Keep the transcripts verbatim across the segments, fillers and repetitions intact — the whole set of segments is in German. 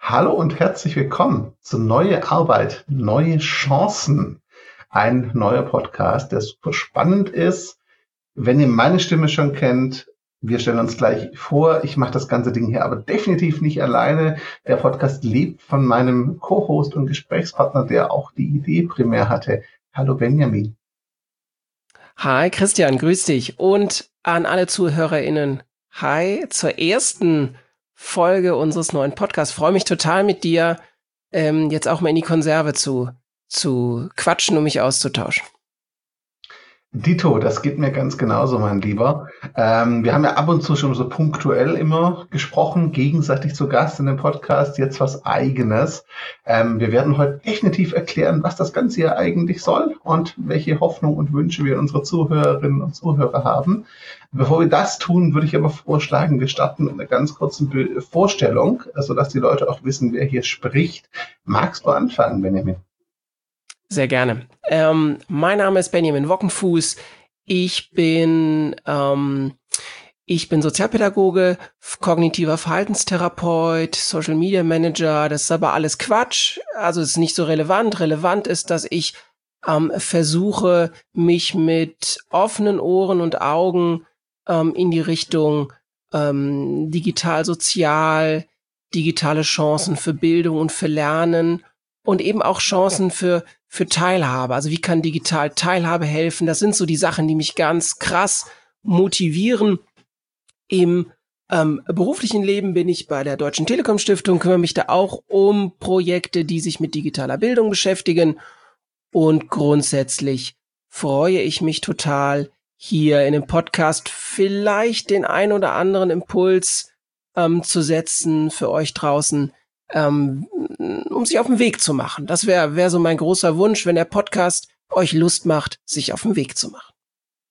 Hallo und herzlich willkommen zu Neue Arbeit, neue Chancen. Ein neuer Podcast, der super spannend ist. Wenn ihr meine Stimme schon kennt, wir stellen uns gleich vor. Ich mache das ganze Ding hier aber definitiv nicht alleine. Der Podcast lebt von meinem Co-Host und Gesprächspartner, der auch die Idee primär hatte. Hallo Benjamin. Hi Christian, grüß dich. Und an alle ZuhörerInnen, hi zur ersten Folge unseres neuen Podcasts. Freue mich total mit dir, ähm, jetzt auch mal in die Konserve zu, zu quatschen, um mich auszutauschen. Dito, das geht mir ganz genauso, mein Lieber. Ähm, wir haben ja ab und zu schon so punktuell immer gesprochen, gegenseitig zu Gast in dem Podcast, jetzt was Eigenes. Ähm, wir werden heute definitiv erklären, was das Ganze hier eigentlich soll und welche Hoffnung und Wünsche wir unsere Zuhörerinnen und Zuhörer haben. Bevor wir das tun, würde ich aber vorschlagen, wir starten mit einer ganz kurzen Be- Vorstellung, sodass die Leute auch wissen, wer hier spricht. Magst du anfangen, Benjamin? Sehr gerne. Ähm, mein Name ist Benjamin Wockenfuß. Ich bin, ähm, ich bin Sozialpädagoge, kognitiver Verhaltenstherapeut, Social Media Manager. Das ist aber alles Quatsch. Also es ist nicht so relevant. Relevant ist, dass ich ähm, versuche, mich mit offenen Ohren und Augen ähm, in die Richtung ähm, digital sozial, digitale Chancen für Bildung und für Lernen und eben auch Chancen für für Teilhabe. Also wie kann digital Teilhabe helfen? Das sind so die Sachen, die mich ganz krass motivieren. Im ähm, beruflichen Leben bin ich bei der Deutschen Telekom Stiftung, kümmere mich da auch um Projekte, die sich mit digitaler Bildung beschäftigen. Und grundsätzlich freue ich mich total, hier in dem Podcast vielleicht den ein oder anderen Impuls ähm, zu setzen für euch draußen, ähm, um sich auf den Weg zu machen. Das wäre wär so mein großer Wunsch, wenn der Podcast euch Lust macht, sich auf den Weg zu machen.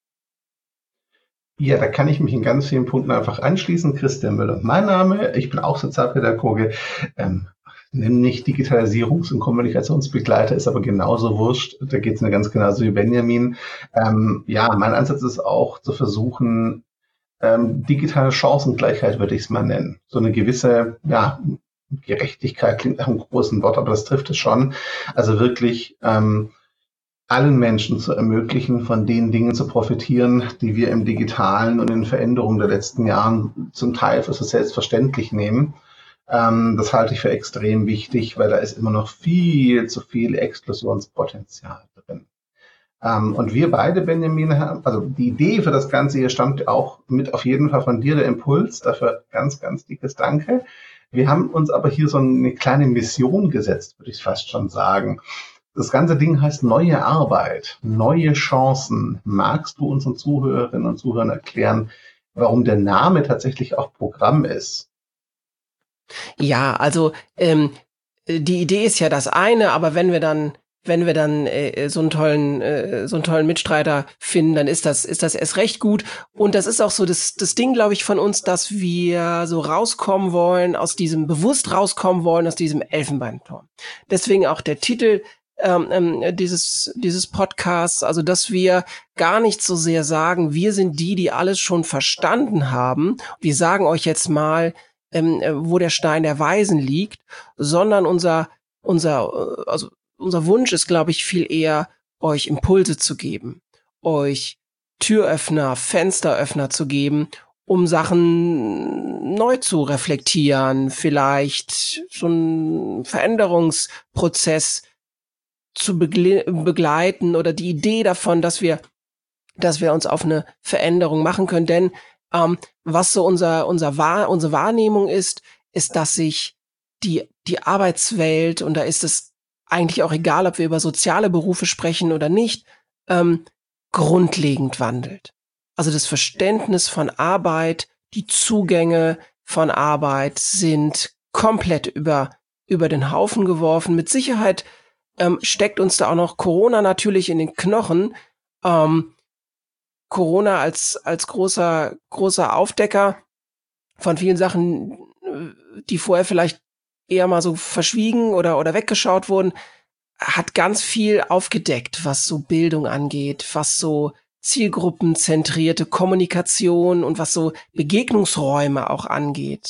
Ja, da kann ich mich in ganz vielen Punkten einfach anschließen. Christian Müller, mein Name. Ich bin auch Sozialpädagoge. Ähm, nimm nicht Digitalisierungs- und Kommunikationsbegleiter, ist aber genauso wurscht. Da geht es mir ganz genauso wie Benjamin. Ähm, ja, mein Ansatz ist auch zu versuchen, ähm, digitale Chancengleichheit würde ich es mal nennen. So eine gewisse, ja, Gerechtigkeit klingt nach einem großen Wort, aber das trifft es schon. Also wirklich ähm, allen Menschen zu ermöglichen, von den Dingen zu profitieren, die wir im Digitalen und in Veränderungen der letzten Jahren zum Teil für so selbstverständlich nehmen. Ähm, das halte ich für extrem wichtig, weil da ist immer noch viel zu viel Exklusionspotenzial drin. Ähm, und wir beide, Benjamin, haben, also die Idee für das Ganze hier stammt auch mit auf jeden Fall von dir, der Impuls. Dafür ganz, ganz dickes Danke. Wir haben uns aber hier so eine kleine Mission gesetzt, würde ich fast schon sagen. Das ganze Ding heißt neue Arbeit, neue Chancen. Magst du unseren Zuhörerinnen und Zuhörern erklären, warum der Name tatsächlich auch Programm ist? Ja, also ähm, die Idee ist ja das eine, aber wenn wir dann wenn wir dann äh, so einen tollen äh, so einen tollen Mitstreiter finden, dann ist das ist das erst recht gut. Und das ist auch so das das Ding, glaube ich, von uns, dass wir so rauskommen wollen aus diesem bewusst rauskommen wollen aus diesem Elfenbeinturm. Deswegen auch der Titel ähm, ähm, dieses dieses Podcasts, also dass wir gar nicht so sehr sagen, wir sind die, die alles schon verstanden haben. Wir sagen euch jetzt mal, ähm, wo der Stein der Weisen liegt, sondern unser unser äh, also unser Wunsch ist, glaube ich, viel eher, euch Impulse zu geben, euch Türöffner, Fensteröffner zu geben, um Sachen neu zu reflektieren, vielleicht so einen Veränderungsprozess zu begle- begleiten oder die Idee davon, dass wir, dass wir uns auf eine Veränderung machen können. Denn ähm, was so unser, unser Wahr, unsere Wahrnehmung ist, ist, dass sich die, die Arbeitswelt, und da ist es eigentlich auch egal, ob wir über soziale Berufe sprechen oder nicht, ähm, grundlegend wandelt. Also das Verständnis von Arbeit, die Zugänge von Arbeit sind komplett über, über den Haufen geworfen. Mit Sicherheit ähm, steckt uns da auch noch Corona natürlich in den Knochen. Ähm, Corona als, als großer, großer Aufdecker von vielen Sachen, die vorher vielleicht eher mal so verschwiegen oder, oder weggeschaut wurden, hat ganz viel aufgedeckt, was so Bildung angeht, was so zielgruppenzentrierte Kommunikation und was so Begegnungsräume auch angeht.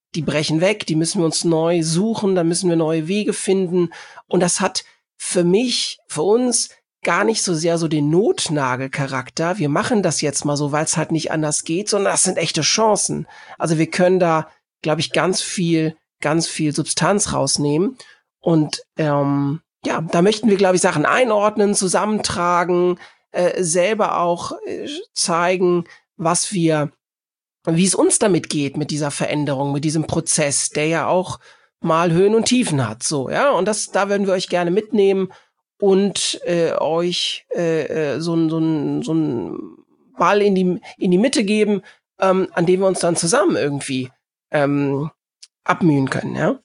die brechen weg, die müssen wir uns neu suchen, da müssen wir neue Wege finden. Und das hat für mich, für uns gar nicht so sehr so den Notnagelcharakter. Wir machen das jetzt mal so, weil es halt nicht anders geht, sondern das sind echte Chancen. Also wir können da, glaube ich, ganz viel, ganz viel Substanz rausnehmen. Und ähm, ja, da möchten wir, glaube ich, Sachen einordnen, zusammentragen, äh, selber auch äh, zeigen, was wir, wie es uns damit geht mit dieser Veränderung, mit diesem Prozess, der ja auch mal Höhen und Tiefen hat. So, ja, und das, da würden wir euch gerne mitnehmen und äh, euch äh, so ein so ein so ein Ball in die in die Mitte geben, ähm, an dem wir uns dann zusammen irgendwie ähm, abmühen können, ja.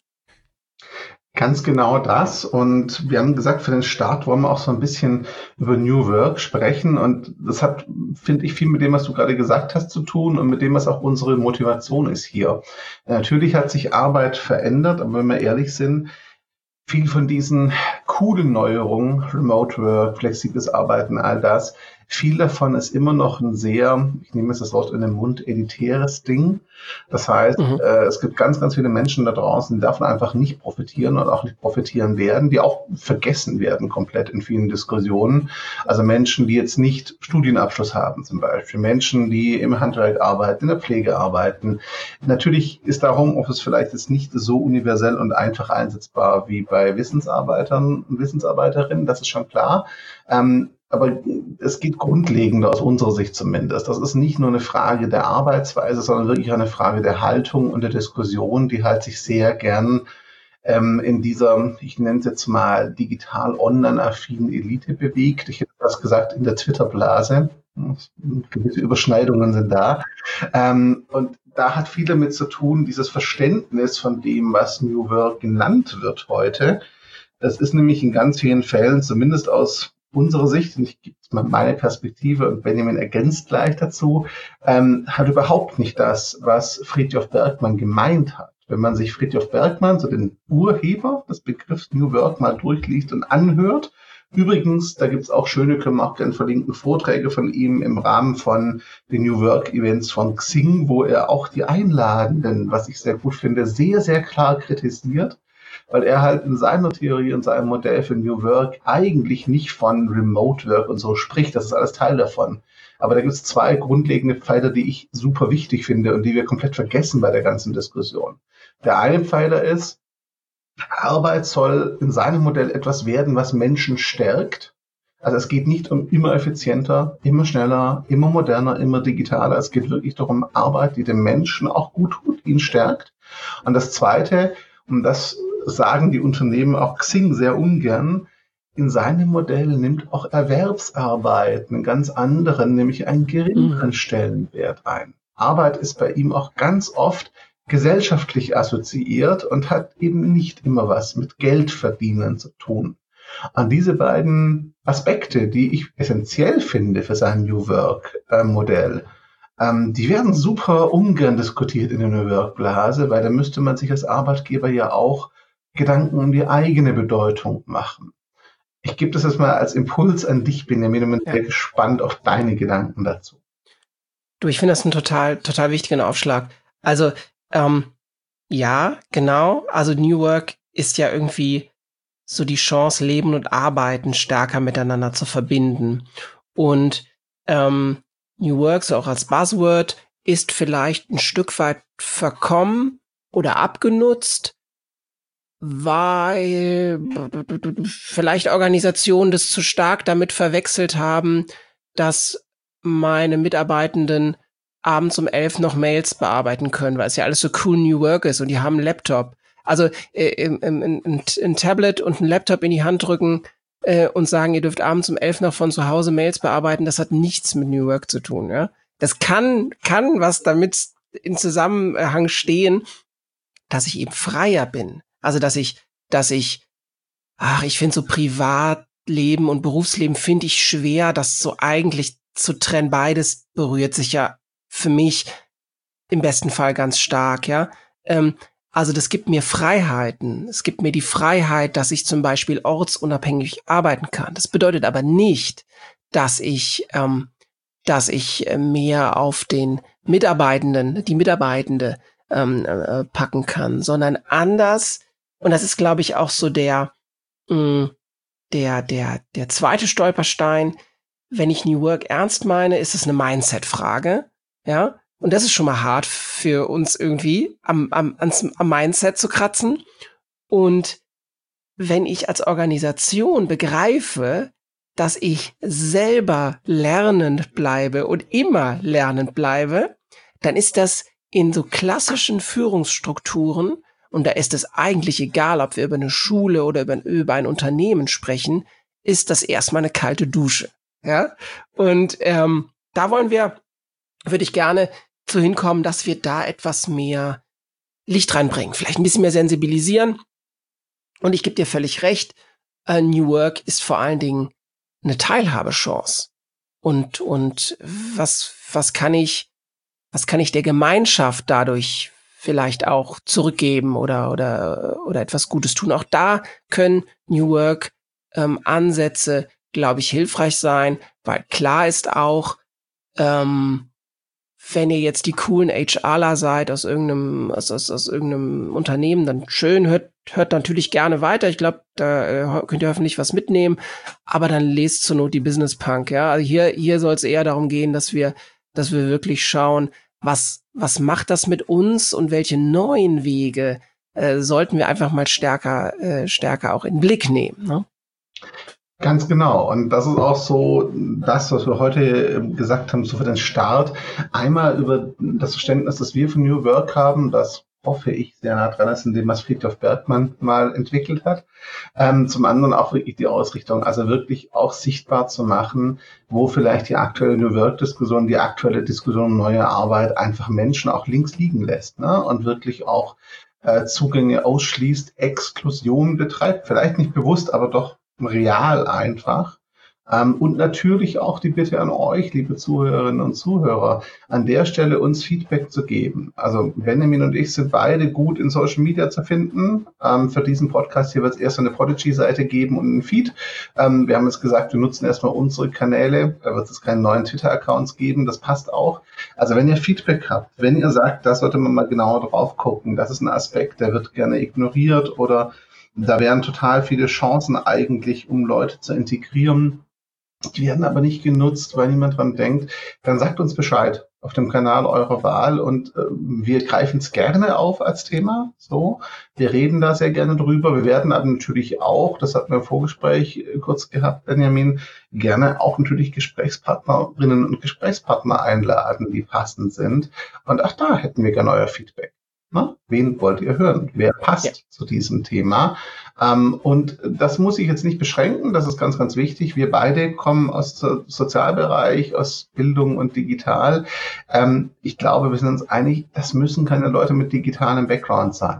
Ganz genau das. Und wir haben gesagt, für den Start wollen wir auch so ein bisschen über New Work sprechen. Und das hat, finde ich, viel mit dem, was du gerade gesagt hast, zu tun und mit dem, was auch unsere Motivation ist hier. Natürlich hat sich Arbeit verändert, aber wenn wir ehrlich sind, viel von diesen coolen Neuerungen, Remote Work, flexibles Arbeiten, all das, viel davon ist immer noch ein sehr, ich nehme jetzt das Wort in den Mund, elitäres Ding. Das heißt, mhm. äh, es gibt ganz, ganz viele Menschen da draußen, die davon einfach nicht profitieren und auch nicht profitieren werden, die auch vergessen werden komplett in vielen Diskussionen. Also Menschen, die jetzt nicht Studienabschluss haben zum Beispiel, Menschen, die im Handwerk arbeiten, in der Pflege arbeiten. Natürlich ist da Homeoffice vielleicht jetzt nicht so universell und einfach einsetzbar wie bei Wissensarbeitern und Wissensarbeiterinnen, das ist schon klar. Ähm, Aber es geht grundlegender aus unserer Sicht zumindest. Das ist nicht nur eine Frage der Arbeitsweise, sondern wirklich eine Frage der Haltung und der Diskussion, die halt sich sehr gern ähm, in dieser, ich nenne es jetzt mal, digital online-affinen Elite bewegt. Ich hätte das gesagt, in der Twitter-Blase. Gewisse Überschneidungen sind da. Ähm, und da hat viel damit zu tun, dieses Verständnis von dem, was New Work genannt wird heute. Das ist nämlich in ganz vielen Fällen, zumindest aus unsere Sicht, und ich gebe mal meine Perspektive und Benjamin ergänzt gleich dazu, ähm, hat überhaupt nicht das, was Fridtjof Bergmann gemeint hat. Wenn man sich Fridtjof Bergmann, so den Urheber des Begriffs New Work, mal durchliest und anhört, übrigens, da gibt's auch schöne, können wir auch gerne verlinken, Vorträge von ihm im Rahmen von den New Work Events von Xing, wo er auch die Einladenden, was ich sehr gut finde, sehr, sehr klar kritisiert, weil er halt in seiner Theorie und seinem Modell für New Work eigentlich nicht von Remote Work und so spricht. Das ist alles Teil davon. Aber da gibt es zwei grundlegende Pfeiler, die ich super wichtig finde und die wir komplett vergessen bei der ganzen Diskussion. Der eine Pfeiler ist, Arbeit soll in seinem Modell etwas werden, was Menschen stärkt. Also es geht nicht um immer effizienter, immer schneller, immer moderner, immer digitaler. Es geht wirklich darum, Arbeit, die dem Menschen auch gut tut, ihn stärkt. Und das Zweite, und das sagen die Unternehmen auch Xing sehr ungern, in seinem Modell nimmt auch Erwerbsarbeit einen ganz anderen, nämlich einen geringeren Stellenwert ein. Arbeit ist bei ihm auch ganz oft gesellschaftlich assoziiert und hat eben nicht immer was mit Geldverdienen zu tun. An diese beiden Aspekte, die ich essentiell finde für sein New Work-Modell, Ähm, die werden super ungern diskutiert in der New Work-Blase, weil da müsste man sich als Arbeitgeber ja auch Gedanken um die eigene Bedeutung machen. Ich gebe das jetzt mal als Impuls an dich, Benjamin, und bin sehr gespannt auf deine Gedanken dazu. Du, ich finde das einen total, total wichtigen Aufschlag. Also, ähm, ja, genau. Also New Work ist ja irgendwie so die Chance, Leben und Arbeiten stärker miteinander zu verbinden. Und ähm, New Work, so auch als Buzzword, ist vielleicht ein Stück weit verkommen oder abgenutzt, weil vielleicht Organisationen das zu stark damit verwechselt haben, dass meine Mitarbeitenden abends um elf noch Mails bearbeiten können, weil es ja alles so cool New Work ist und die haben einen Laptop. Also äh, ein, ein, ein Tablet und ein Laptop in die Hand drücken äh, und sagen, ihr dürft abends um elf noch von zu Hause Mails bearbeiten, das hat nichts mit New Work zu tun. Ja, das kann kann was damit in Zusammenhang stehen, dass ich eben freier bin. Also dass ich dass ich ach ich finde so Privatleben und Berufsleben finde ich schwer, das so eigentlich zu trennen. Beides berührt sich ja für mich im besten Fall ganz stark. Ja. Ähm, Also das gibt mir Freiheiten. Es gibt mir die Freiheit, dass ich zum Beispiel ortsunabhängig arbeiten kann. Das bedeutet aber nicht, dass ich, ähm, dass ich mehr auf den Mitarbeitenden, die Mitarbeitende ähm, äh, packen kann, sondern anders. Und das ist, glaube ich, auch so der, mh, der, der, der zweite Stolperstein. Wenn ich New Work ernst meine, ist es eine Mindset-Frage, ja. Und das ist schon mal hart für uns irgendwie, am, am, ans, am Mindset zu kratzen. Und wenn ich als Organisation begreife, dass ich selber lernend bleibe und immer lernend bleibe, dann ist das in so klassischen Führungsstrukturen, und da ist es eigentlich egal, ob wir über eine Schule oder über, über ein Unternehmen sprechen, ist das erstmal eine kalte Dusche. Ja? Und ähm, da wollen wir, würde ich gerne zu hinkommen, dass wir da etwas mehr Licht reinbringen, vielleicht ein bisschen mehr sensibilisieren. Und ich gebe dir völlig recht, uh, New Work ist vor allen Dingen eine Teilhabechance. Und, und was, was kann ich, was kann ich der Gemeinschaft dadurch vielleicht auch zurückgeben oder, oder, oder etwas Gutes tun? Auch da können New Work ähm, Ansätze, glaube ich, hilfreich sein, weil klar ist auch, ähm, wenn ihr jetzt die coolen HRler seid aus irgendeinem, aus, aus, aus irgendeinem Unternehmen, dann schön, hört, hört natürlich gerne weiter. Ich glaube, da äh, könnt ihr hoffentlich was mitnehmen, aber dann lest zur Not die Business Punk, ja. Also hier, hier soll es eher darum gehen, dass wir, dass wir wirklich schauen, was, was macht das mit uns und welche neuen Wege äh, sollten wir einfach mal stärker, äh, stärker auch in den Blick nehmen, ne? Ganz genau. Und das ist auch so das, was wir heute gesagt haben, so für den Start. Einmal über das Verständnis, das wir von New Work haben, das hoffe ich sehr nah dran ist, in dem was Fridtjof Bergmann mal entwickelt hat. Ähm, zum anderen auch wirklich die Ausrichtung, also wirklich auch sichtbar zu machen, wo vielleicht die aktuelle New Work-Diskussion, die aktuelle Diskussion um neue Arbeit einfach Menschen auch links liegen lässt, ne? Und wirklich auch äh, Zugänge ausschließt, Exklusion betreibt, vielleicht nicht bewusst, aber doch real einfach. Ähm, und natürlich auch die Bitte an euch, liebe Zuhörerinnen und Zuhörer, an der Stelle uns Feedback zu geben. Also Benjamin und ich sind beide gut in Social Media zu finden. Ähm, für diesen Podcast hier wird es erst eine Prodigy-Seite geben und einen Feed. Ähm, wir haben jetzt gesagt, wir nutzen erstmal unsere Kanäle. Da wird es keine neuen Twitter-Accounts geben. Das passt auch. Also wenn ihr Feedback habt, wenn ihr sagt, da sollte man mal genauer drauf gucken, das ist ein Aspekt, der wird gerne ignoriert oder da wären total viele Chancen eigentlich, um Leute zu integrieren. Die werden aber nicht genutzt, weil niemand dran denkt. Dann sagt uns Bescheid auf dem Kanal eurer Wahl und äh, wir greifen es gerne auf als Thema. So, wir reden da sehr gerne drüber. Wir werden aber natürlich auch, das hatten wir im Vorgespräch äh, kurz gehabt, Benjamin, gerne auch natürlich Gesprächspartnerinnen und Gesprächspartner einladen, die passend sind. Und auch da hätten wir gerne euer Feedback. Na, wen wollt ihr hören? Wer passt ja zu diesem Thema? Ähm, und das muss ich jetzt nicht beschränken, das ist ganz, ganz wichtig. Wir beide kommen aus dem Sozialbereich, aus Bildung und Digital. Ähm, ich glaube, wir sind uns einig, das müssen keine Leute mit digitalem Background sein.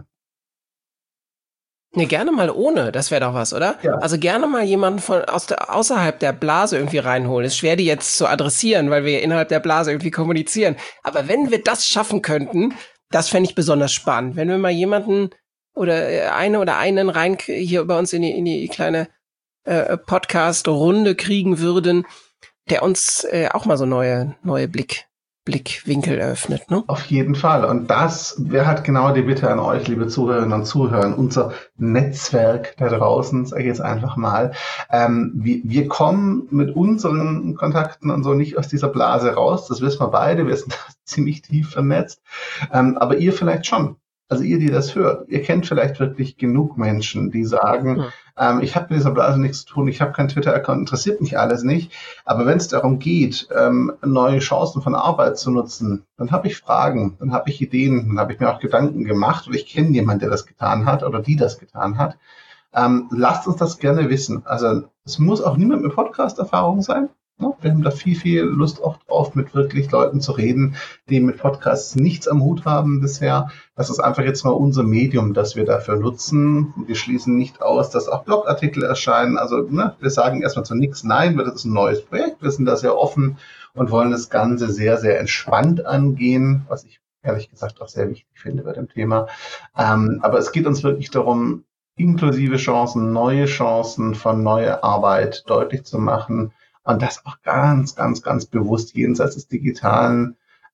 Ne, gerne mal ohne, das wäre doch was, oder? Ja. Also gerne mal jemanden von aus der, außerhalb der Blase irgendwie reinholen. Ist schwer, die jetzt zu adressieren, weil wir innerhalb der Blase irgendwie kommunizieren. Aber wenn wir das schaffen könnten, das fände ich besonders spannend. Wenn wir mal jemanden oder eine oder einen rein hier bei uns in die, in die kleine äh, Podcast-Runde kriegen würden, der uns äh, auch mal so neue, neue Blick, Blickwinkel eröffnet, ne? Auf jeden Fall. Und das wäre halt genau die Bitte an euch, liebe Zuhörerinnen und Zuhörer, unser Netzwerk da draußen, sage ich jetzt einfach mal. Ähm, wir, wir kommen mit unseren Kontakten und so nicht aus dieser Blase raus. Das wissen wir beide. Wir sind ziemlich tief vernetzt. Ähm, aber ihr vielleicht schon. Also ihr, die das hört, ihr kennt vielleicht wirklich genug Menschen, die sagen, ja. ähm, ich habe mit dieser Blase nichts zu tun, ich habe keinen Twitter-Account, interessiert mich alles nicht. Aber wenn es darum geht, ähm, neue Chancen von Arbeit zu nutzen, dann habe ich Fragen, dann habe ich Ideen, dann habe ich mir auch Gedanken gemacht oder ich kenne jemanden, der das getan hat oder die das getan hat. Ähm, lasst uns das gerne wissen. Also es muss auch niemand mit Podcast-Erfahrung sein. Wir haben da viel, viel Lust auch drauf, mit wirklich Leuten zu reden, die mit Podcasts nichts am Hut haben bisher. Das ist einfach jetzt mal unser Medium, das wir dafür nutzen. Wir schließen nicht aus, dass auch Blogartikel erscheinen. Also ne, wir sagen erstmal zu nichts Nein, weil das ist ein neues Projekt. Wir sind da sehr offen und wollen das Ganze sehr, sehr entspannt angehen, was ich ehrlich gesagt auch sehr wichtig finde bei dem Thema. Ähm, aber es geht uns wirklich darum, inklusive Chancen, neue Chancen von neuer Arbeit deutlich zu machen. Und das auch ganz, ganz, ganz bewusst jenseits des Digitalen.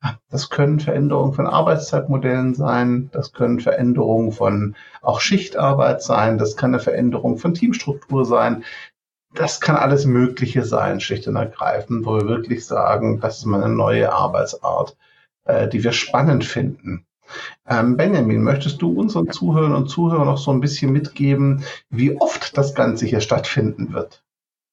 Das können Veränderungen von Arbeitszeitmodellen sein, das können Veränderungen von auch Schichtarbeit sein, das kann eine Veränderung von Teamstruktur sein. Das kann alles Mögliche sein, schlicht und ergreifend, wo wir wirklich sagen, das ist mal eine neue Arbeitsart, äh, die wir spannend finden. Ähm, Benjamin, möchtest du unseren Zuhörern und Zuhörern noch so ein bisschen mitgeben, wie oft das Ganze hier stattfinden wird?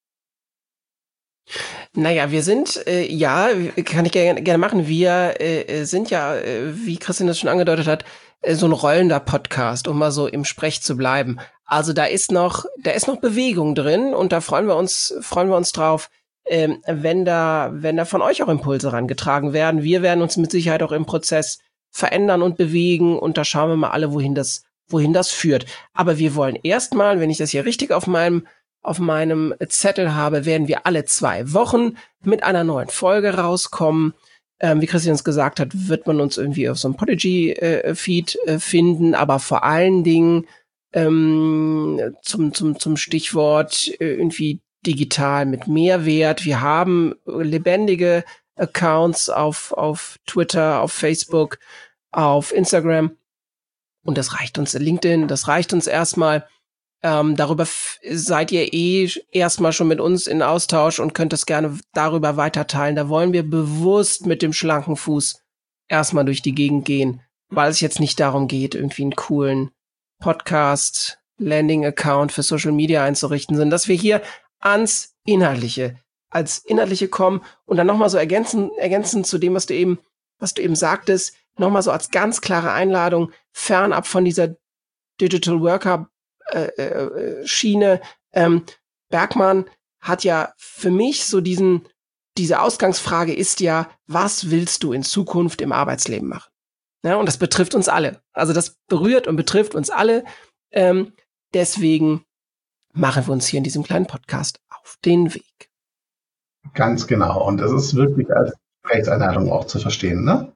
Naja, wir sind, äh, ja, kann ich gerne, gerne machen. Wir äh, sind ja, äh, wie Christian das schon angedeutet hat, äh, so ein rollender Podcast, um mal so im Sprech zu bleiben. Also da ist noch, da ist noch Bewegung drin und da freuen wir uns, freuen wir uns drauf, ähm, wenn da, wenn da von euch auch Impulse rangetragen werden. Wir werden uns mit Sicherheit auch im Prozess verändern und bewegen und da schauen wir mal alle, wohin das, wohin das führt. Aber wir wollen erstmal, wenn ich das hier richtig auf meinem auf meinem Zettel habe, werden wir alle zwei Wochen mit einer neuen Folge rauskommen. Ähm, wie Christian es gesagt hat, wird man uns irgendwie auf so einem Podigy-Feed äh, finden, aber vor allen Dingen ähm, zum, zum, zum Stichwort äh, irgendwie digital mit Mehrwert. Wir haben lebendige Accounts auf, auf Twitter, auf Facebook, auf Instagram und das reicht uns, LinkedIn, das reicht uns erstmal. Ähm, darüber f- seid ihr eh erstmal schon mit uns in Austausch und könnt es gerne darüber weiterteilen. Da wollen wir bewusst mit dem schlanken Fuß erstmal durch die Gegend gehen, weil es jetzt nicht darum geht, irgendwie einen coolen Podcast, Landing-Account für Social Media einzurichten, sondern dass wir hier ans Inhaltliche, als Inhaltliche kommen und dann nochmal so ergänzen, ergänzen zu dem, was du eben, was du eben sagtest, nochmal so als ganz klare Einladung, fernab von dieser Digital Worker Äh, äh, Schiene. Ähm, Bergmann hat ja für mich so diesen, diese Ausgangsfrage ist ja, was willst du in Zukunft im Arbeitsleben machen? Ja, und das betrifft uns alle. Also das berührt und betrifft uns alle. Ähm, deswegen machen wir uns hier in diesem kleinen Podcast auf den Weg. Ganz genau. Und das ist wirklich als Gesprächseinladung auch zu verstehen, ne?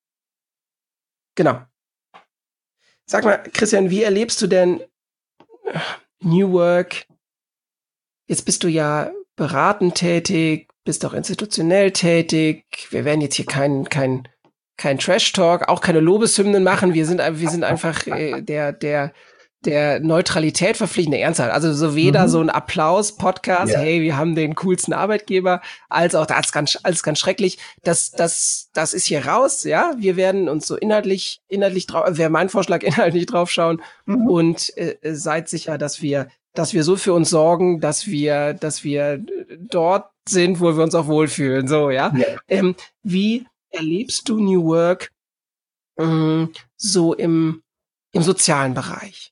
Genau. Sag mal, Christian, wie erlebst du denn New Work? Jetzt bist du ja beratend tätig, bist auch institutionell tätig. Wir werden jetzt hier kein kein kein Trash Talk, auch keine Lobeshymnen machen. Wir sind wir sind einfach äh, der der der Neutralität verpflichtende Ernsthaft. Also so weder mhm. so ein Applaus-Podcast, yeah. Hey, wir haben den coolsten Arbeitgeber, als auch das ganz alles ganz schrecklich. Das das das ist hier raus, ja. Wir werden uns so inhaltlich inhaltlich drauf, wäre mein Vorschlag, inhaltlich draufschauen mhm. und äh, seid sicher, dass wir dass wir so für uns sorgen, dass wir dass wir dort sind, wo wir uns auch wohlfühlen. So, ja. Yeah. Ähm, wie erlebst du New Work ähm, so im im sozialen Bereich?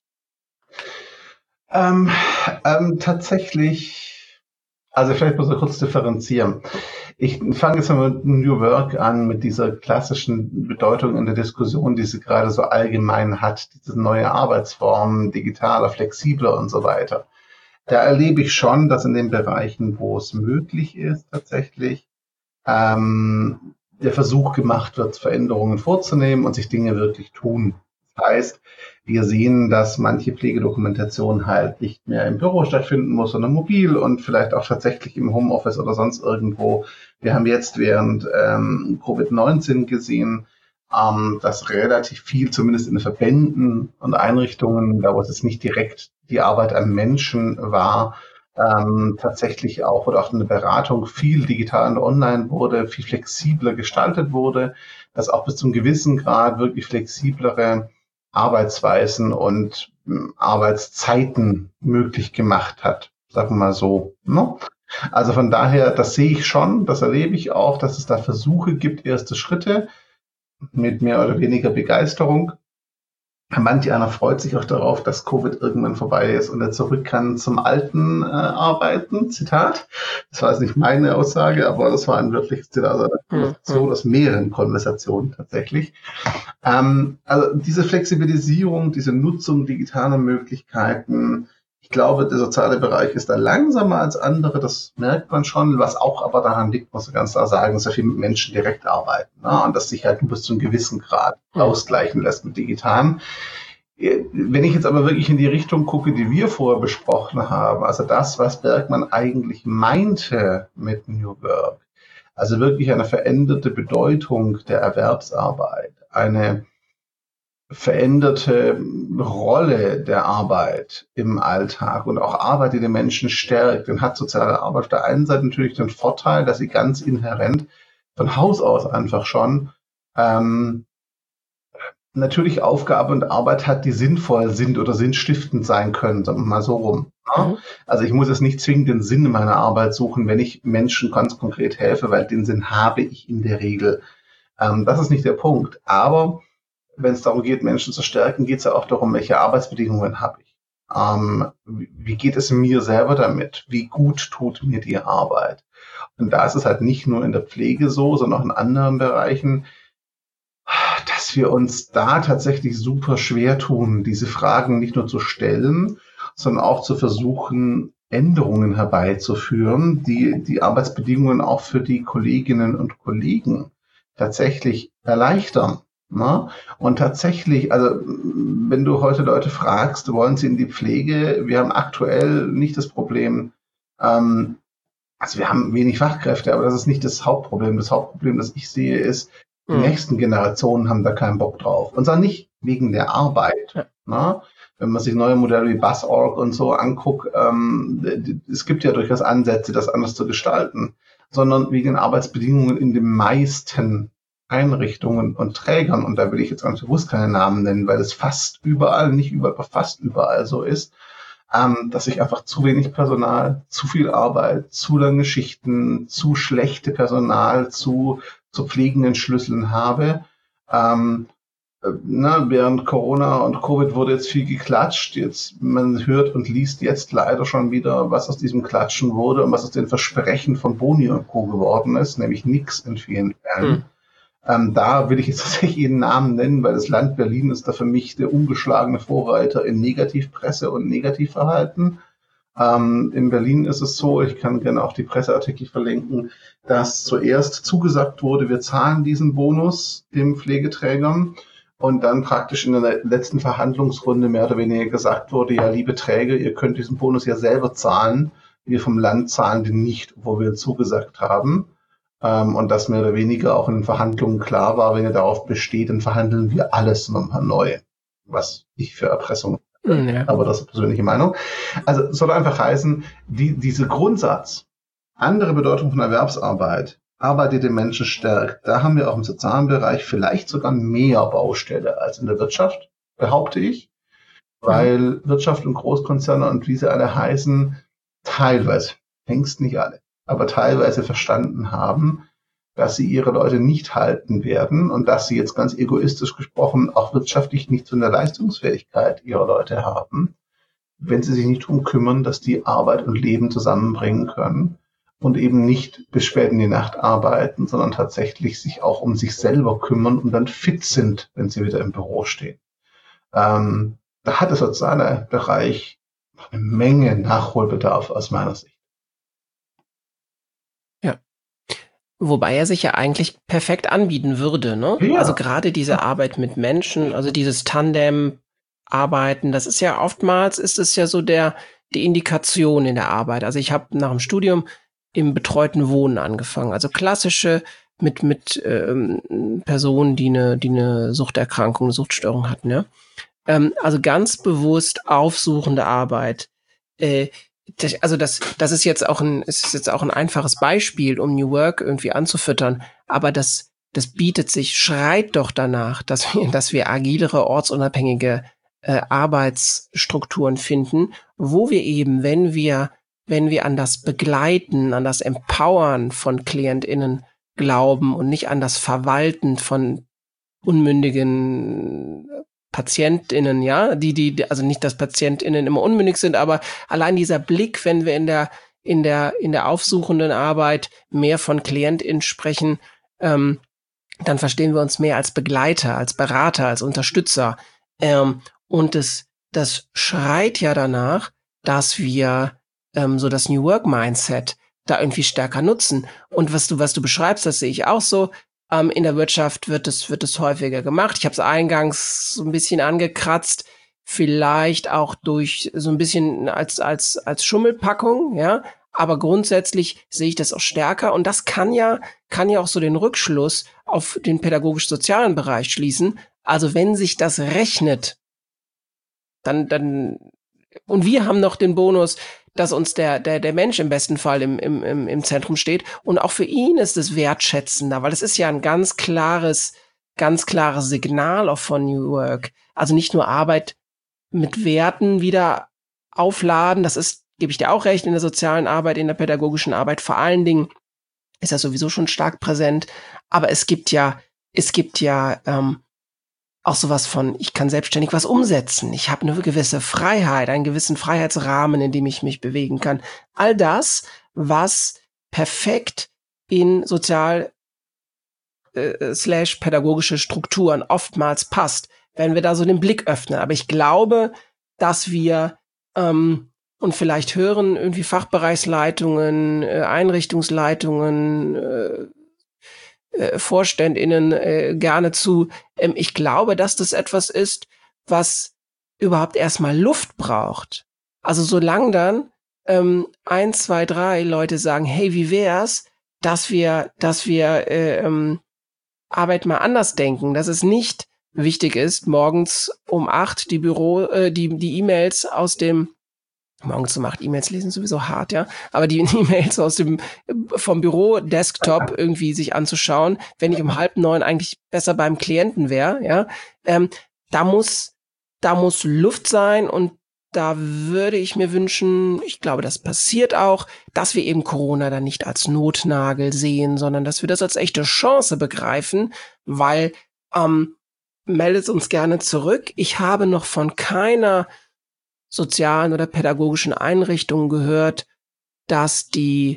Ähm, ähm, tatsächlich, also vielleicht muss ich kurz differenzieren. Ich fange jetzt mal mit New Work an, mit dieser klassischen Bedeutung in der Diskussion, die sie gerade so allgemein hat, diese neue Arbeitsform, digitaler, flexibler und so weiter. Da erlebe ich schon, dass in den Bereichen, wo es möglich ist, tatsächlich ähm, der Versuch gemacht wird, Veränderungen vorzunehmen und sich Dinge wirklich tun. Das heißt, wir sehen, dass manche Pflegedokumentation halt nicht mehr im Büro stattfinden muss, sondern mobil und vielleicht auch tatsächlich im Homeoffice oder sonst irgendwo. Wir haben jetzt während ähm, Covid neunzehn gesehen, ähm, dass relativ viel, zumindest in den Verbänden und Einrichtungen, da wo es nicht direkt die Arbeit am Menschen war, ähm, tatsächlich auch oder auch eine Beratung viel digital und online wurde, viel flexibler gestaltet wurde, dass auch bis zum gewissen Grad wirklich flexiblere Arbeitsweisen und m, Arbeitszeiten möglich gemacht hat, sagen wir mal so. Ne? Also von daher, das sehe ich schon, das erlebe ich auch, dass es da Versuche gibt, erste Schritte mit mehr oder weniger Begeisterung. Manch einer freut sich auch darauf, dass Covid irgendwann vorbei ist und er zurück kann zum alten äh, Arbeiten. Zitat. Das war jetzt nicht meine Aussage, aber das war ein wirkliches Zitat. Also mhm. so aus mehreren Konversationen tatsächlich. Ähm, also diese Flexibilisierung, diese Nutzung digitaler Möglichkeiten, ich glaube, der soziale Bereich ist da langsamer als andere, das merkt man schon, was auch aber daran liegt, muss man ganz klar sagen, dass wir viel mit Menschen direkt arbeiten, ne? Und dass sich halt nur bis zu einem gewissen Grad ausgleichen lässt mit Digitalen. Wenn ich jetzt aber wirklich in die Richtung gucke, die wir vorher besprochen haben, also das, was Bergmann eigentlich meinte mit New Work, Also wirklich eine veränderte Bedeutung der Erwerbsarbeit, eine veränderte Rolle der Arbeit im Alltag und auch Arbeit, die den Menschen stärkt. Dann hat soziale Arbeit auf der einen Seite natürlich den Vorteil, dass sie ganz inhärent von Haus aus einfach schon ähm, natürlich Aufgabe und Arbeit hat, die sinnvoll sind oder sinnstiftend sein können, sagen wir mal so rum. Ja? Mhm. Also ich muss jetzt nicht zwingend den Sinn meiner Arbeit suchen, wenn ich Menschen ganz konkret helfe, weil den Sinn habe ich in der Regel. Ähm, das ist nicht der Punkt. Aber wenn es darum geht, Menschen zu stärken, geht es ja auch darum, welche Arbeitsbedingungen habe ich. Ähm, wie geht es mir selber damit? Wie gut tut mir die Arbeit? Und da ist es halt nicht nur in der Pflege so, sondern auch in anderen Bereichen, dass wir uns da tatsächlich super schwer tun, diese Fragen nicht nur zu stellen, sondern auch zu versuchen, Änderungen herbeizuführen, die die Arbeitsbedingungen auch für die Kolleginnen und Kollegen tatsächlich erleichtern. Na? Und tatsächlich, also wenn du heute Leute fragst, wollen sie in die Pflege, wir haben aktuell nicht das Problem, ähm, also wir haben wenig Fachkräfte, aber das ist nicht das Hauptproblem. Das Hauptproblem, das ich sehe, ist, die mhm. nächsten Generationen haben da keinen Bock drauf. Und zwar nicht wegen der Arbeit. Ja. Na? Wenn man sich neue Modelle wie Bus Punkt org und so anguckt, ähm, es gibt ja durchaus Ansätze, das anders zu gestalten, sondern wegen den Arbeitsbedingungen in den meisten Einrichtungen und Trägern, und da will ich jetzt ganz bewusst keine Namen nennen, weil es fast überall, nicht überall, aber fast überall so ist, ähm, dass ich einfach zu wenig Personal, zu viel Arbeit, zu lange Schichten, zu schlechte Personal, zu, zu pflegenden Schlüsseln habe. Ähm, äh, ne, während Corona und Covid wurde jetzt viel geklatscht. Jetzt, man hört und liest jetzt leider schon wieder, was aus diesem Klatschen wurde und was aus den Versprechen von Boni und Co. geworden ist, nämlich nichts in vielen Fällen. Hm. Ähm, da will ich jetzt tatsächlich jeden Namen nennen, weil das Land Berlin ist da für mich der ungeschlagene Vorreiter in Negativpresse und Negativverhalten. Ähm, in Berlin ist es so, ich kann gerne auch die Presseartikel verlinken, dass zuerst zugesagt wurde, wir zahlen diesen Bonus den Pflegeträgern und dann praktisch in der letzten Verhandlungsrunde mehr oder weniger gesagt wurde, ja, liebe Träger, ihr könnt diesen Bonus ja selber zahlen, wir vom Land zahlen den nicht, wo wir zugesagt haben. Und dass mehr oder weniger auch in den Verhandlungen klar war, wenn ihr darauf besteht, dann verhandeln wir alles nochmal neu. Was ich für Erpressung, ja. Aber das ist persönliche Meinung. Also soll einfach heißen, die, diese Grundsatz, andere Bedeutung von Erwerbsarbeit, Arbeit, die den Menschen stärkt, da haben wir auch im sozialen Bereich vielleicht sogar mehr Baustelle als in der Wirtschaft, behaupte ich. Weil mhm. Wirtschaft und Großkonzerne und wie sie alle heißen, teilweise, längst nicht alle, aber teilweise verstanden haben, dass sie ihre Leute nicht halten werden und dass sie jetzt ganz egoistisch gesprochen auch wirtschaftlich nicht so eine Leistungsfähigkeit ihrer Leute haben, wenn sie sich nicht darum kümmern, dass die Arbeit und Leben zusammenbringen können und eben nicht bis spät in die Nacht arbeiten, sondern tatsächlich sich auch um sich selber kümmern und dann fit sind, wenn sie wieder im Büro stehen. Ähm, da hat der soziale Bereich eine Menge Nachholbedarf aus meiner Sicht. Wobei er sich ja eigentlich perfekt anbieten würde, ne? Ja. Also gerade diese Arbeit mit Menschen, also dieses Tandem-Arbeiten, das ist ja oftmals, ist es ja so der die Indikation in der Arbeit. Also ich habe nach dem Studium im betreuten Wohnen angefangen, also klassische mit mit ähm, Personen, die eine die eine Suchterkrankung, eine Suchtstörung hatten, ja. Ähm, also ganz bewusst aufsuchende Arbeit. Äh, Das, also das, das ist jetzt auch ein, ist jetzt auch ein einfaches Beispiel, um New Work irgendwie anzufüttern. Aber das, das bietet sich, schreit doch danach, dass wir, dass wir agilere, ortsunabhängige äh, Arbeitsstrukturen finden, wo wir eben, wenn wir, wenn wir an das Begleiten, an das Empowern von KlientInnen glauben und nicht an das Verwalten von unmündigen PatientInnen, ja, die, die, also nicht, dass PatientInnen immer unmündig sind, aber allein dieser Blick, wenn wir in der, in der, in der aufsuchenden Arbeit mehr von KlientInnen sprechen, ähm, dann verstehen wir uns mehr als Begleiter, als Berater, als Unterstützer. Ähm, und das, das schreit ja danach, dass wir ähm, so das New Work Mindset da irgendwie stärker nutzen. Und was du, was du beschreibst, das sehe ich auch so. Um, in der Wirtschaft wird es wird es häufiger gemacht. Ich habe es eingangs so ein bisschen angekratzt, vielleicht auch durch so ein bisschen als als als Schummelpackung, ja. Aber grundsätzlich sehe ich das auch stärker. Und das kann ja, kann ja auch so den Rückschluss auf den pädagogisch-sozialen Bereich schließen. Also wenn sich das rechnet, dann, dann, und wir haben noch den Bonus, dass uns der, der, der Mensch im besten Fall im, im, im Zentrum steht. Und auch für ihn ist es wertschätzender, weil es ist ja ein ganz klares, ganz klares Signal auch von New Work. Also nicht nur Arbeit mit Werten wieder aufladen, das ist, gebe ich dir auch recht, in der sozialen Arbeit, in der pädagogischen Arbeit vor allen Dingen ist das sowieso schon stark präsent. Aber es gibt ja, es gibt ja ähm, auch sowas von, ich kann selbstständig was umsetzen. Ich habe eine gewisse Freiheit, einen gewissen Freiheitsrahmen, in dem ich mich bewegen kann. All das, was perfekt in sozial äh, slash pädagogische Strukturen oftmals passt, wenn wir da so den Blick öffnen. Aber ich glaube, dass wir ähm, und vielleicht hören irgendwie Fachbereichsleitungen, äh, Einrichtungsleitungen, äh, äh, VorständInnen äh, gerne zu. Ähm, ich glaube, dass das etwas ist, was überhaupt erstmal Luft braucht. Also solange dann ähm, ein, zwei, drei Leute sagen, hey, wie wär's, dass wir, dass wir äh, ähm, Arbeit mal anders denken, dass es nicht wichtig ist, morgens um acht die Büro, äh, die die E-Mails aus dem morgens um acht E-Mails lesen sowieso hart, ja, aber die E-Mails aus dem vom Büro Desktop irgendwie sich anzuschauen, wenn ich um halb neun eigentlich besser beim Klienten wäre, ja, ähm, da muss da muss Luft sein und da würde ich mir wünschen, ich glaube, das passiert auch, dass wir eben Corona dann nicht als Notnagel sehen, sondern dass wir das als echte Chance begreifen, weil ähm, meldet uns gerne zurück. Ich habe noch von keiner sozialen oder pädagogischen Einrichtung gehört, dass die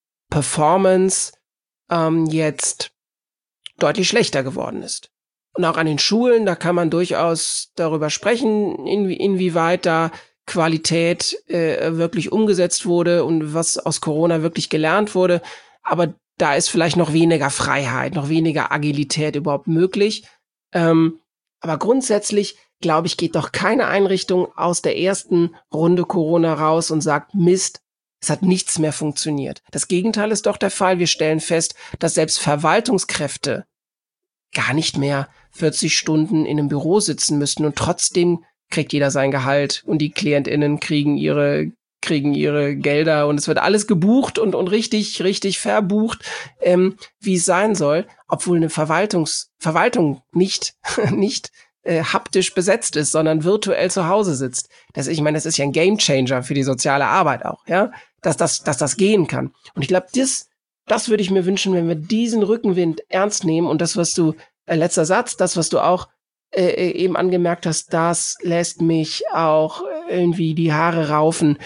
Performance ähm, jetzt deutlich schlechter geworden ist. Und auch an den Schulen, da kann man durchaus darüber sprechen, inwie, inwieweit da Qualität äh, wirklich umgesetzt wurde und was aus Corona wirklich gelernt wurde. Aber da ist vielleicht noch weniger Freiheit, noch weniger Agilität überhaupt möglich. Ähm, aber grundsätzlich, glaube ich, geht doch keine Einrichtung aus der ersten Runde Corona raus und sagt, Mist, es hat nichts mehr funktioniert. Das Gegenteil ist doch der Fall. Wir stellen fest, dass selbst Verwaltungskräfte gar nicht mehr vierzig Stunden in einem Büro sitzen müssten und trotzdem kriegt jeder sein Gehalt und die KlientInnen kriegen ihre kriegen ihre Gelder und es wird alles gebucht und und richtig richtig verbucht, ähm, wie es sein soll, obwohl eine Verwaltungs Verwaltung nicht nicht äh, haptisch besetzt ist, sondern virtuell zu Hause sitzt. Das ich meine, das ist ja ein Gamechanger für die soziale Arbeit auch, ja, dass das dass das gehen kann. Und ich glaube, das das würde ich mir wünschen, wenn wir diesen Rückenwind ernst nehmen und das, was du äh, letzter Satz, das, was du auch äh, eben angemerkt hast, das lässt mich auch irgendwie die Haare raufen.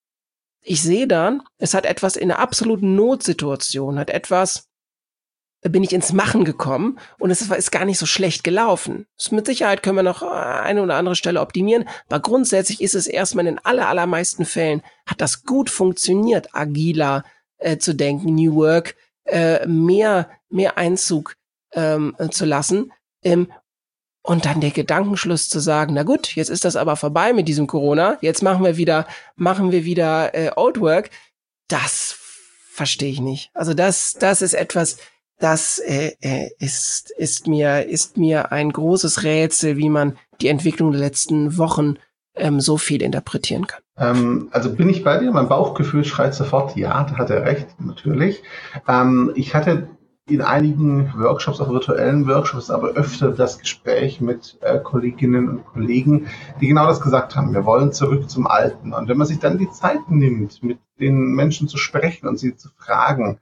Ich sehe dann, es hat etwas in einer absoluten Notsituation, hat etwas, da bin ich ins Machen gekommen und es ist gar nicht so schlecht gelaufen. Mit Sicherheit können wir noch eine oder andere Stelle optimieren, aber grundsätzlich ist es erstmal in den aller, allermeisten Fällen, hat das gut funktioniert, agiler äh, zu denken, New Work, äh, mehr, mehr Einzug ähm, zu lassen. Ähm, Und dann der Gedankenschluss zu sagen, na gut, jetzt ist das aber vorbei mit diesem Corona, jetzt machen wir wieder, machen wir wieder äh, Old Work, das verstehe ich nicht. Also das, das ist etwas, das äh, äh, ist, ist mir, ist mir ein großes Rätsel, wie man die Entwicklung der letzten Wochen ähm, so viel interpretieren kann. Ähm, also bin ich bei dir, mein Bauchgefühl schreit sofort, ja, da hat er recht, natürlich. Ähm, ich hatte in einigen Workshops, auch virtuellen Workshops, aber öfter das Gespräch mit äh, Kolleginnen und Kollegen, die genau das gesagt haben. Wir wollen zurück zum Alten. Und wenn man sich dann die Zeit nimmt, mit den Menschen zu sprechen und sie zu fragen,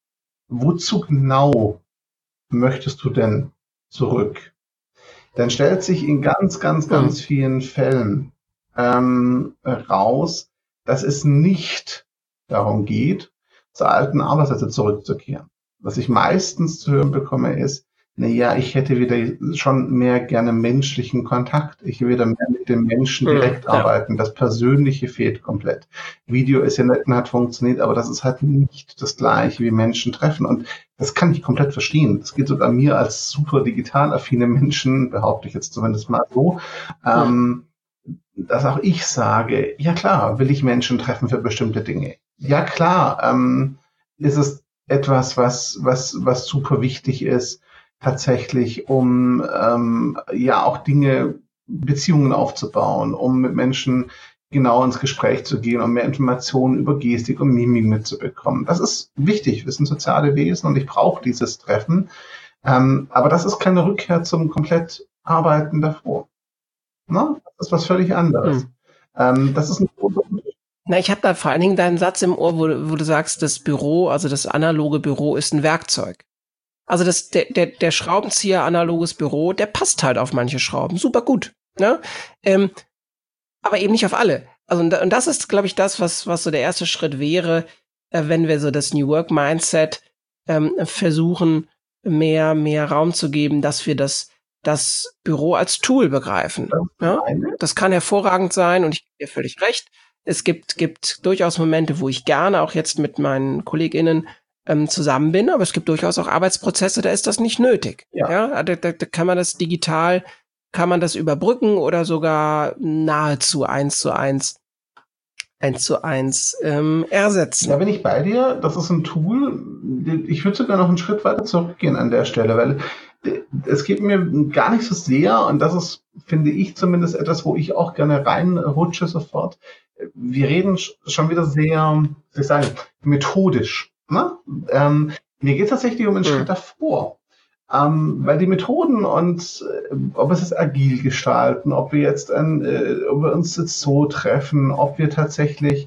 wozu genau möchtest du denn zurück? Dann stellt sich in ganz, ganz, ganz mhm. vielen Fällen ähm, raus, dass es nicht darum geht, zur alten Arbeitsweise zurückzukehren. Was ich meistens zu hören bekomme, ist, na ja, ich hätte wieder schon mehr gerne menschlichen Kontakt. Ich will wieder mehr mit den Menschen direkt ja. arbeiten. Das Persönliche fehlt komplett. Video ist ja nett und hat funktioniert, aber das ist halt nicht das Gleiche wie Menschen treffen. Und das kann ich komplett verstehen. Das geht sogar mir als super digital affine Menschen, behaupte ich jetzt zumindest mal so. Ja. Ähm, dass auch ich sage, ja klar, will ich Menschen treffen für bestimmte Dinge. Ja klar, ähm, ist es etwas, was, was, was super wichtig ist, tatsächlich, um ähm, ja auch Dinge, Beziehungen aufzubauen, um mit Menschen genau ins Gespräch zu gehen, um mehr Informationen über Gestik und Mimik mitzubekommen. Das ist wichtig. Wir sind soziale Wesen und ich brauche dieses Treffen. Ähm, aber das ist keine Rückkehr zum komplett Arbeiten davor. Ne? Das ist was völlig anderes. Hm. Ähm, das ist ein großer Unterschied. Na, ich habe da vor allen Dingen deinen Satz im Ohr, wo, wo du sagst, das Büro, also das analoge Büro ist ein Werkzeug. Also das, der, der, der Schraubenzieher analoges Büro, der passt halt auf manche Schrauben. Super gut. Ne? Ähm, aber eben nicht auf alle. Also, und das ist, glaube ich, das, was, was so der erste Schritt wäre, äh, wenn wir so das New Work Mindset ähm, versuchen, mehr, mehr Raum zu geben, dass wir das, das Büro als Tool begreifen. Ja? Das kann hervorragend sein und ich gebe dir völlig recht. Es gibt, gibt durchaus Momente, wo ich gerne auch jetzt mit meinen KollegInnen ähm, zusammen bin, aber es gibt durchaus auch Arbeitsprozesse, da ist das nicht nötig. Ja, ja? Da, da, da kann man das digital, kann man das überbrücken oder sogar nahezu eins zu eins, eins zu eins ähm, ersetzen. Da bin ich bei dir. Das ist ein Tool. Ich würde sogar noch einen Schritt weiter zurückgehen an der Stelle, weil es geht mir gar nicht so sehr, und das ist, finde ich zumindest, etwas, wo ich auch gerne reinrutsche sofort. Wir reden schon wieder sehr, wie soll ich sagen, methodisch. Ne? Ähm, mir geht es tatsächlich um einen hm. Schritt davor. Ähm, weil die Methoden und äh, ob es ist agil gestalten, ob wir jetzt ein, äh, ob wir uns jetzt so treffen, ob wir tatsächlich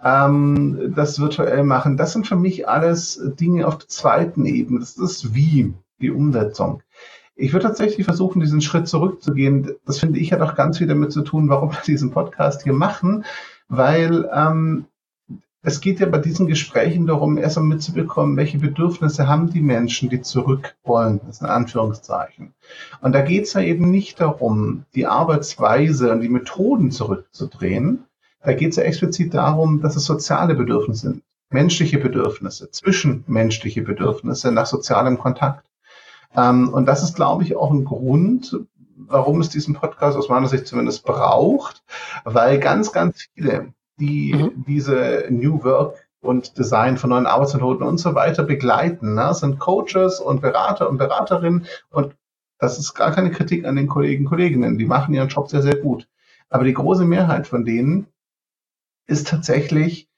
ähm, das virtuell machen, das sind für mich alles Dinge auf der zweiten Ebene. Das ist wie die Umsetzung. Ich würde tatsächlich versuchen, diesen Schritt zurückzugehen. Das finde ich hat auch ganz viel damit zu tun, warum wir diesen Podcast hier machen, weil ähm, es geht ja bei diesen Gesprächen darum, erst einmal mitzubekommen, welche Bedürfnisse haben die Menschen, die zurück wollen, das ist ein Anführungszeichen. Und da geht es ja eben nicht darum, die Arbeitsweise und die Methoden zurückzudrehen. Da geht es ja explizit darum, dass es soziale Bedürfnisse sind, menschliche Bedürfnisse, zwischenmenschliche Bedürfnisse nach sozialem Kontakt. Ähm, und das ist, glaube ich, auch ein Grund, warum es diesen Podcast aus meiner Sicht zumindest braucht, weil ganz, ganz viele, die mhm. diese New Work und Design von neuen Arbeitsmethoden und so weiter begleiten, ne, sind Coaches und Berater und Beraterinnen, und das ist gar keine Kritik an den Kollegen und Kolleginnen, die machen ihren Job sehr, sehr gut. Aber die große Mehrheit von denen ist tatsächlich,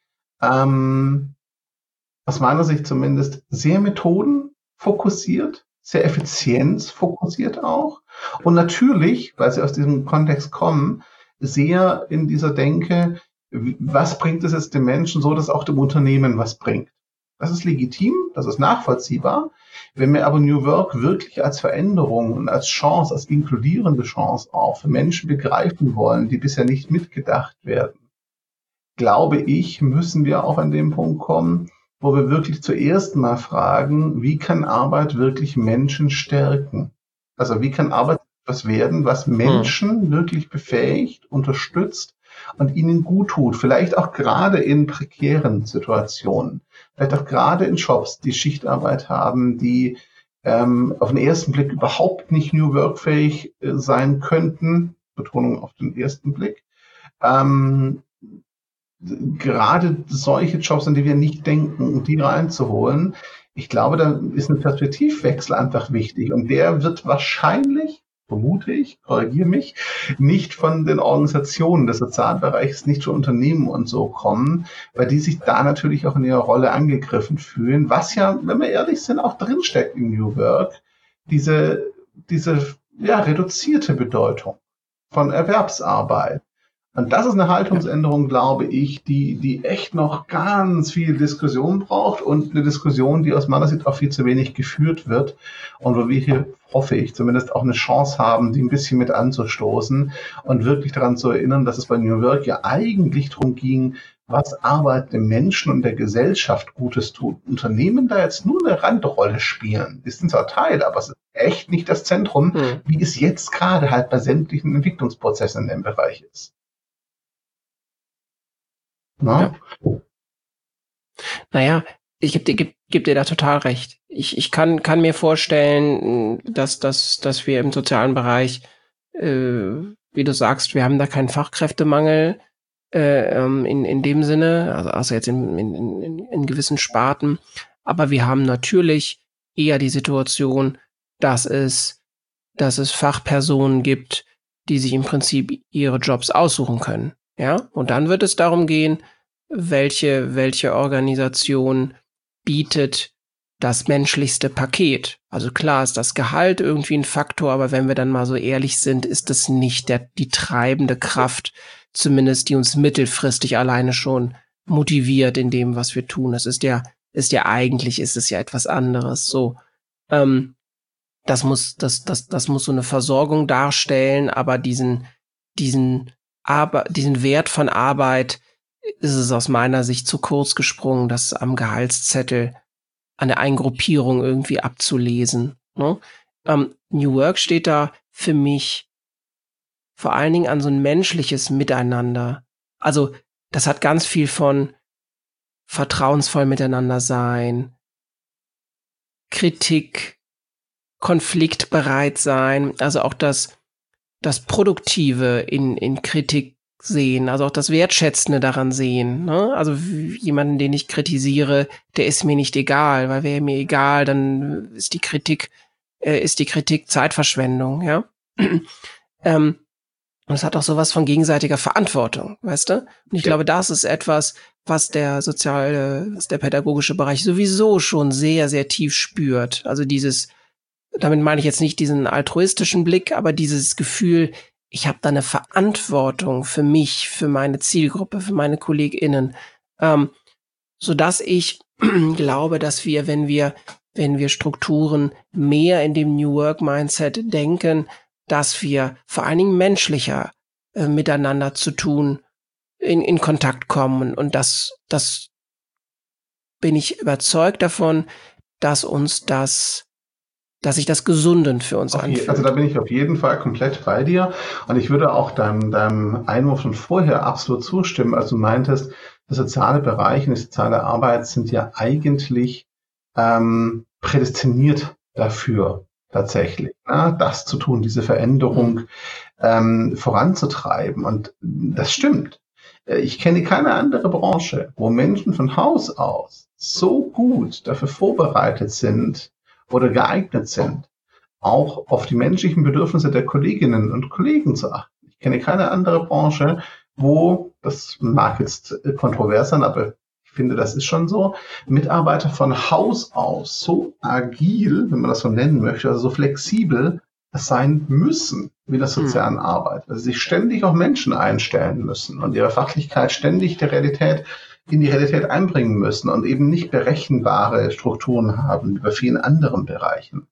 ähm, aus meiner Sicht zumindest, sehr methodenfokussiert, sehr effizienzfokussiert auch, und natürlich, weil sie aus diesem Kontext kommen, sehr in dieser Denke, was bringt es jetzt dem Menschen so, dass auch dem Unternehmen was bringt. Das ist legitim, das ist nachvollziehbar. Wenn wir aber New Work wirklich als Veränderung und als Chance, als inkludierende Chance auch für Menschen begreifen wollen, die bisher nicht mitgedacht werden, glaube ich, müssen wir auch an den Punkt kommen, wo wir wirklich zuerst mal fragen, wie kann Arbeit wirklich Menschen stärken? Also wie kann Arbeit etwas werden, was Menschen hm. wirklich befähigt, unterstützt und ihnen gut tut, vielleicht auch gerade in prekären Situationen, vielleicht auch gerade in Jobs, die Schichtarbeit haben, die ähm, auf den ersten Blick überhaupt nicht New Work-fähig äh, sein könnten, Betonung auf den ersten Blick, ähm, gerade solche Jobs, an die wir nicht denken, und die reinzuholen, ich glaube, da ist ein Perspektivwechsel einfach wichtig, und der wird wahrscheinlich, vermute ich, korrigiere mich, nicht von den Organisationen des Sozialbereichs, nicht von Unternehmen und so kommen, weil die sich da natürlich auch in ihrer Rolle angegriffen fühlen, was ja, wenn wir ehrlich sind, auch drinsteckt im New Work, diese, diese ja, reduzierte Bedeutung von Erwerbsarbeit. Und das ist eine Haltungsänderung, glaube ich, die, die echt noch ganz viel Diskussion braucht, und eine Diskussion, die aus meiner Sicht auch viel zu wenig geführt wird, und wo wir hier, hoffe ich, zumindest auch eine Chance haben, die ein bisschen mit anzustoßen und wirklich daran zu erinnern, dass es bei New Work ja eigentlich darum ging, was Arbeit dem Menschen und der Gesellschaft Gutes tut. Unternehmen da jetzt nur eine Randrolle spielen, die sind zwar Teil, aber es ist echt nicht das Zentrum, hm. wie es jetzt gerade halt bei sämtlichen Entwicklungsprozessen in dem Bereich ist. Ja. Naja, ich gebe dir, geb, geb dir da total recht. Ich, ich kann, kann mir vorstellen, dass, dass, dass wir im sozialen Bereich äh, wie du sagst, wir haben da keinen Fachkräftemangel äh, ähm, in, in dem Sinne, also, also jetzt in, in, in, in gewissen Sparten. Aber wir haben natürlich eher die Situation, dass es, dass es Fachpersonen gibt, die sich im Prinzip ihre Jobs aussuchen können. Ja, und dann wird es darum gehen, welche, welche Organisation bietet das menschlichste Paket. Also klar ist das Gehalt irgendwie ein Faktor, aber wenn wir dann mal so ehrlich sind, ist das nicht der, die treibende Kraft, zumindest die uns mittelfristig alleine schon motiviert in dem, was wir tun. Es ist ja, ist ja eigentlich, ist es ja etwas anderes. So, ähm, das muss, das, das, das muss so eine Versorgung darstellen, aber diesen, diesen, aber diesen Wert von Arbeit ist es aus meiner Sicht zu kurz gesprungen, das am Gehaltszettel an der Eingruppierung irgendwie abzulesen. Ne? Ähm, New Work steht da für mich vor allen Dingen an so ein menschliches Miteinander. Also das hat ganz viel von vertrauensvoll miteinander sein, Kritik, konfliktbereit sein, also auch das, das Produktive in, in Kritik sehen, also auch das Wertschätzende daran sehen. Ne? Also jemanden, den ich kritisiere, der ist mir nicht egal, weil wäre mir egal, dann ist die Kritik, äh, ist die Kritik Zeitverschwendung, ja. ähm, und es hat auch sowas von gegenseitiger Verantwortung, weißt du? Und ich ja. glaube, das ist etwas, was der soziale, was der pädagogische Bereich sowieso schon sehr, sehr tief spürt. Also dieses, damit meine ich jetzt nicht diesen altruistischen Blick, aber dieses Gefühl, ich habe da eine Verantwortung für mich, für meine Zielgruppe, für meine KollegInnen, ähm, so dass ich glaube, dass wir, wenn wir, wenn wir Strukturen mehr in dem New Work Mindset denken, dass wir vor allen Dingen menschlicher äh, miteinander zu tun, in, in Kontakt kommen. Und das, das bin ich überzeugt davon, dass uns das dass sich das gesundend für uns okay, anfühlt. Also da bin ich auf jeden Fall komplett bei dir. Und ich würde auch deinem, deinem Einwurf von vorher absolut zustimmen. Also du meintest, der soziale Bereich und die soziale Arbeit sind ja eigentlich ähm, prädestiniert dafür, tatsächlich, ne, das zu tun, diese Veränderung mhm. ähm, voranzutreiben. Und das stimmt. Ich kenne keine andere Branche, wo Menschen von Haus aus so gut dafür vorbereitet sind, oder geeignet sind, auch auf die menschlichen Bedürfnisse der Kolleginnen und Kollegen zu achten. Ich kenne keine andere Branche, wo, das mag jetzt kontrovers sein, aber ich finde, das ist schon so, Mitarbeiter von Haus aus so agil, wenn man das so nennen möchte, also so flexibel sein müssen wie in der sozialen hm. Arbeit. Also sich ständig auf Menschen einstellen müssen und ihre Fachlichkeit ständig der Realität in die Realität einbringen müssen und eben nicht berechenbare Strukturen haben wie bei vielen anderen Bereichen.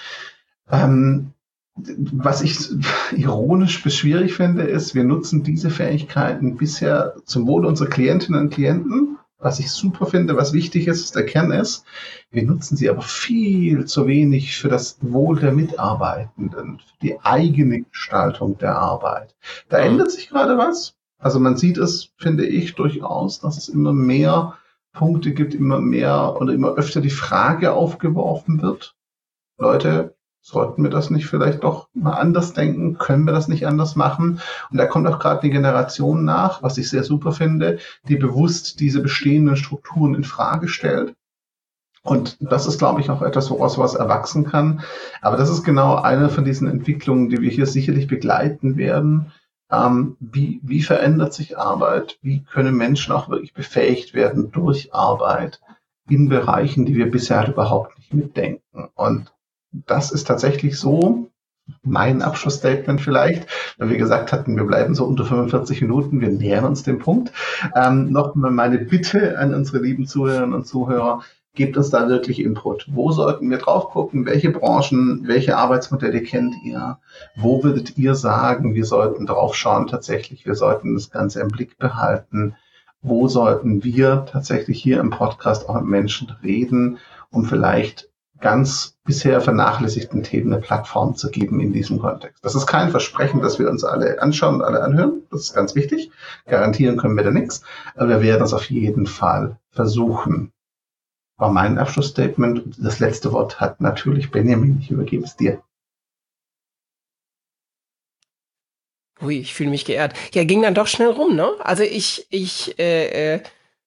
Ähm, was ich ironisch bis schwierig finde, ist, wir nutzen diese Fähigkeiten bisher zum Wohle unserer Klientinnen und Klienten, was ich super finde, was wichtig ist, was der Kern ist. Wir nutzen sie aber viel zu wenig für das Wohl der Mitarbeitenden, für die eigene Gestaltung der Arbeit. Da ändert sich gerade was. Also man sieht es, finde ich, durchaus, dass es immer mehr Punkte gibt, immer mehr oder immer öfter die Frage aufgeworfen wird. Leute, sollten wir das nicht vielleicht doch mal anders denken? Können wir das nicht anders machen? Und da kommt auch gerade die Generation nach, was ich sehr super finde, die bewusst diese bestehenden Strukturen in Frage stellt. Und das ist, glaube ich, auch etwas, woraus was erwachsen kann. Aber das ist genau eine von diesen Entwicklungen, die wir hier sicherlich begleiten werden. Ähm, wie, wie verändert sich Arbeit? Wie können Menschen auch wirklich befähigt werden durch Arbeit in Bereichen, die wir bisher halt überhaupt nicht mitdenken? Und das ist tatsächlich so mein Abschlussstatement vielleicht, weil wir gesagt hatten, wir bleiben so unter fünfundvierzig Minuten, wir nähern uns dem Punkt. Ähm, noch mal meine Bitte an unsere lieben Zuhörerinnen und Zuhörer, gebt uns da wirklich Input. Wo sollten wir drauf gucken? Welche Branchen, welche Arbeitsmodelle kennt ihr? Wo würdet ihr sagen, wir sollten drauf schauen tatsächlich? Wir sollten das Ganze im Blick behalten. Wo sollten wir tatsächlich hier im Podcast auch mit Menschen reden, um vielleicht ganz bisher vernachlässigten Themen eine Plattform zu geben in diesem Kontext. Das ist kein Versprechen, dass wir uns alle anschauen und alle anhören. Das ist ganz wichtig. Garantieren können wir da nichts. Aber wir werden es auf jeden Fall versuchen. War mein Abschlussstatement. Das letzte Wort hat natürlich Benjamin. Ich übergebe es dir. Ui, ich fühle mich geehrt. Ja, ging dann doch schnell rum, ne? Also ich, ich äh, äh,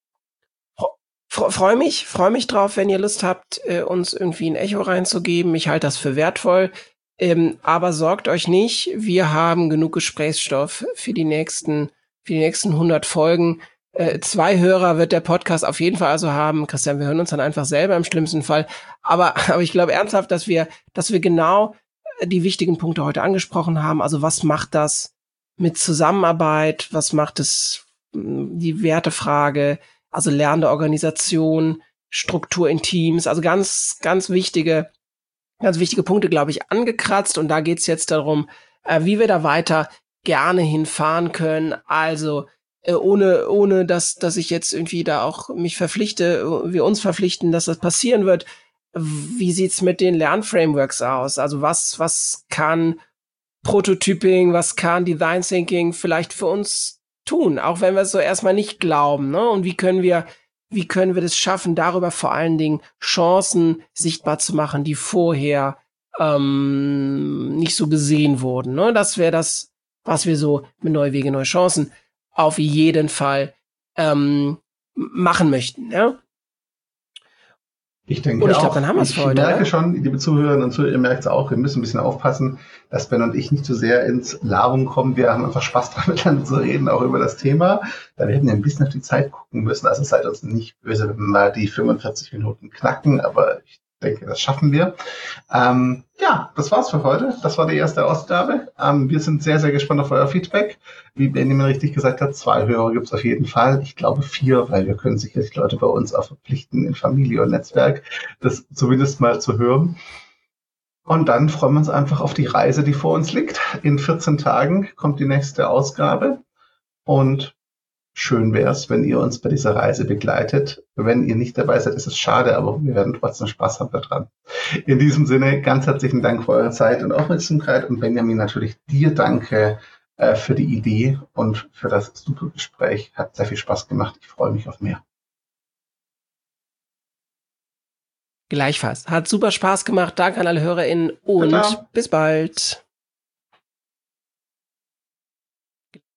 freue mich, freue mich drauf, wenn ihr Lust habt, äh, uns irgendwie ein Echo reinzugeben. Ich halte das für wertvoll. Ähm, aber sorgt euch nicht, wir haben genug Gesprächsstoff für die nächsten, für die nächsten hundert Folgen. Äh, zwei Hörer wird der Podcast auf jeden Fall also haben. Christian, wir hören uns dann einfach selber im schlimmsten Fall. Aber, aber ich glaube ernsthaft, dass wir, dass wir genau die wichtigen Punkte heute angesprochen haben. Also was macht das mit Zusammenarbeit? Was macht es, die Wertefrage? Also lernende Organisation, Struktur in Teams, also ganz, ganz wichtige, ganz wichtige Punkte, glaube ich, angekratzt. Und da geht's jetzt darum, äh, wie wir da weiter gerne hinfahren können. Also äh, ohne, ohne dass, dass ich jetzt irgendwie da auch mich verpflichte, wir uns verpflichten, dass das passieren wird. Wie sieht's mit den Lernframeworks aus? Also was, was kann Prototyping, was kann Design Thinking vielleicht für uns tun, auch wenn wir es so erstmal nicht glauben, ne? Und wie können wir, wie können wir das schaffen, darüber vor allen Dingen Chancen sichtbar zu machen, die vorher ähm, nicht so gesehen wurden, ne? Das wäre das, was wir so mit Neue Wege, neue Chancen auf jeden Fall ähm, machen möchten, ja? Ich denke und ich auch. glaube, dann haben wir es Ich für heute. merke Oder? schon, liebe Zuhörerinnen und Zuhörer, ihr merkt es auch, wir müssen ein bisschen aufpassen, dass Ben und ich nicht zu sehr ins Labern kommen. Wir haben einfach Spaß daran, miteinander zu reden, auch über das Thema. Da werden wir ein bisschen auf die Zeit gucken müssen. Also seid uns nicht böse, wenn wir mal die fünfundvierzig Minuten knacken, aber ich denke, das schaffen wir. Ähm, ja, das war's für heute. Das war die erste Ausgabe. Ähm, wir sind sehr, sehr gespannt auf euer Feedback. Wie Benjamin richtig gesagt hat, zwei Hörer gibt's auf jeden Fall. Ich glaube vier, weil wir können sicherlich Leute bei uns auch verpflichten, in Familie und Netzwerk, das zumindest mal zu hören. Und dann freuen wir uns einfach auf die Reise, die vor uns liegt. In vierzehn Tagen kommt die nächste Ausgabe. Und schön wäre es, wenn ihr uns bei dieser Reise begleitet. Wenn ihr nicht dabei seid, ist es schade, aber wir werden trotzdem Spaß haben daran. In diesem Sinne, ganz herzlichen Dank für eure Zeit und Aufmerksamkeit. Und Benjamin, natürlich dir danke äh, für die Idee und für das super Gespräch. Hat sehr viel Spaß gemacht. Ich freue mich auf mehr. Gleichfalls. Hat super Spaß gemacht. Danke an alle HörerInnen und Ciao. bis bald.